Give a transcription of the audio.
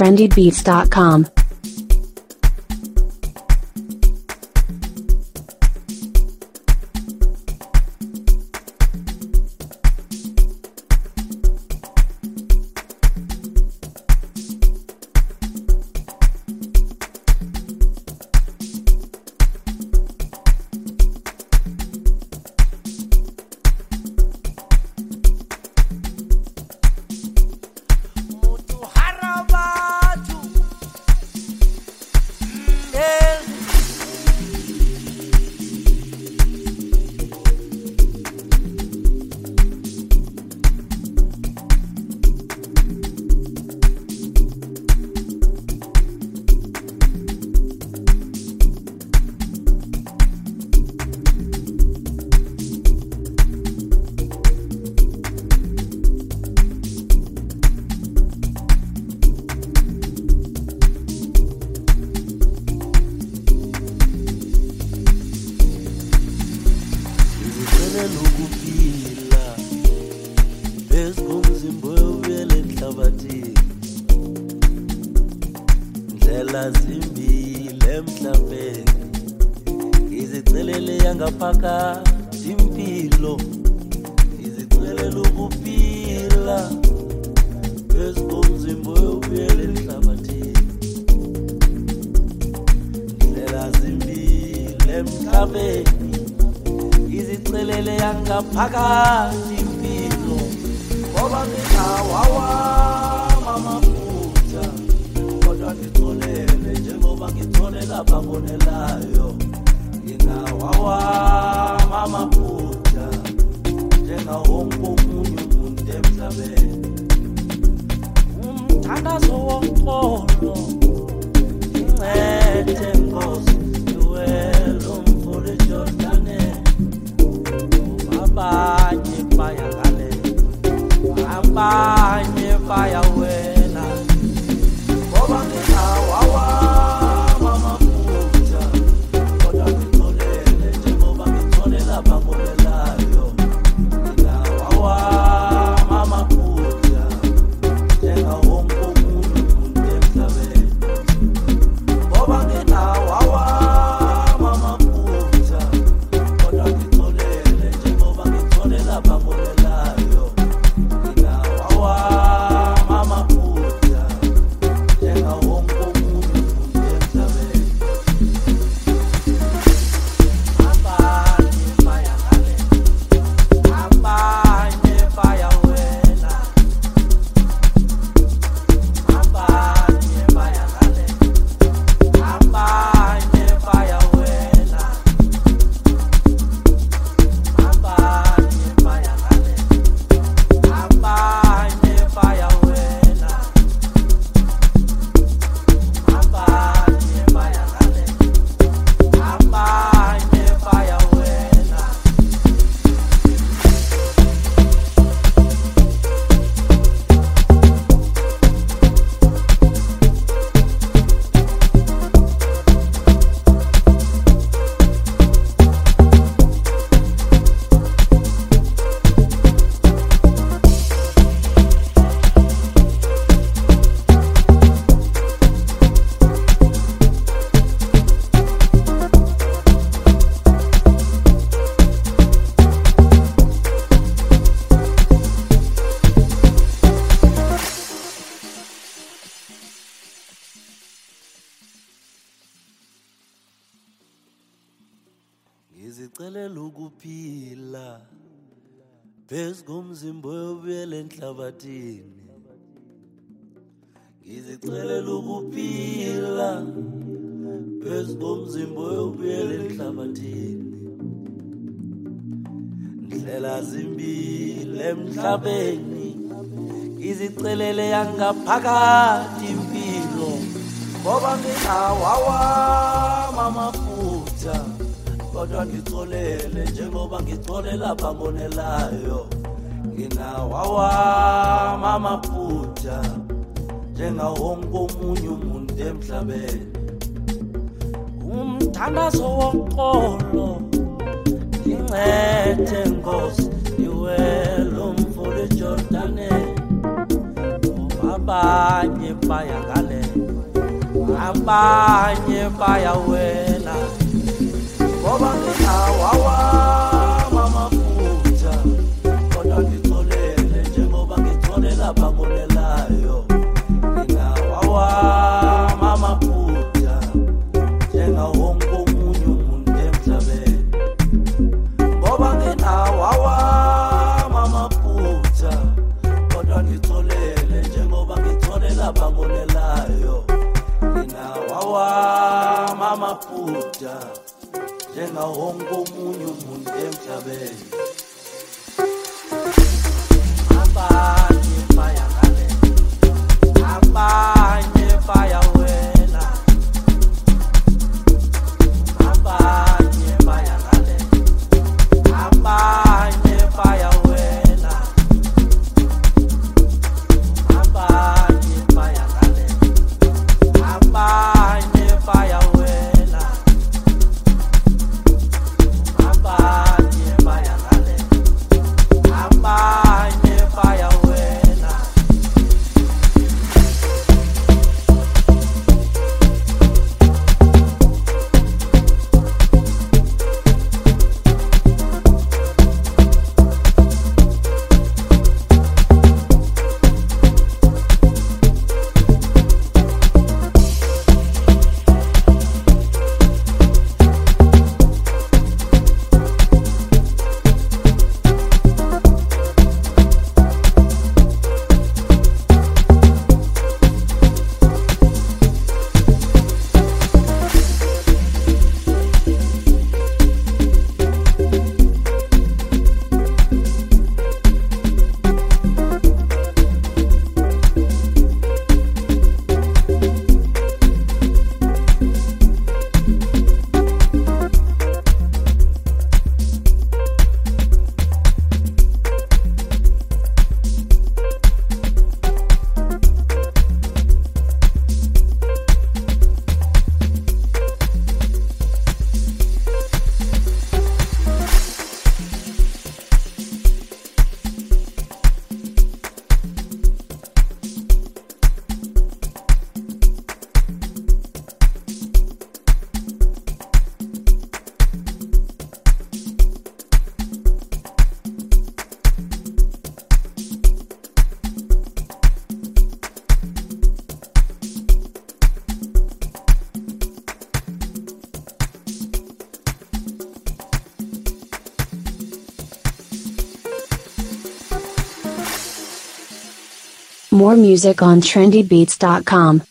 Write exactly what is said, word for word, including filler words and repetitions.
trendy beats dot com. Ngizicelela ukuphila phezu komzimba oyobuyela enhlabathini. Ngizicelela ukuphila phezu komzimba oyobuyela enhlabathini. Ndlela zimbili emhlabeni ngizicelele yangaphakathi impilo, ngoba nginawawa amafutha kodwa ngitholele njengoba ngithole lapha ngonelayo. Nginawawa amafutha njengawonke omunye umuntu emhlabeni. Umthandazo woxolo incede Nkosi iwelo mfule Jordane. abanye baya ngale abanye baya wela ngoba nginawawa mamafutha kodwa ngitholele njengoba ngitholela bakonelayo nginawawa mamafutha njenga wonke omunye umuntu emhlabeni ngoba nginawawa mamafutha kodwa ngitholele njengoba ngitholela bakonelayo nginawawa mamafutha njenga wonke omunye umuntu emhlabeni abanye baya ngale abanye baya wela abanye baya ngale abanye baya wela abanye baya ngale abanye baya wela abanye baya ngale abanye baya wela More music on trendy beats dot com.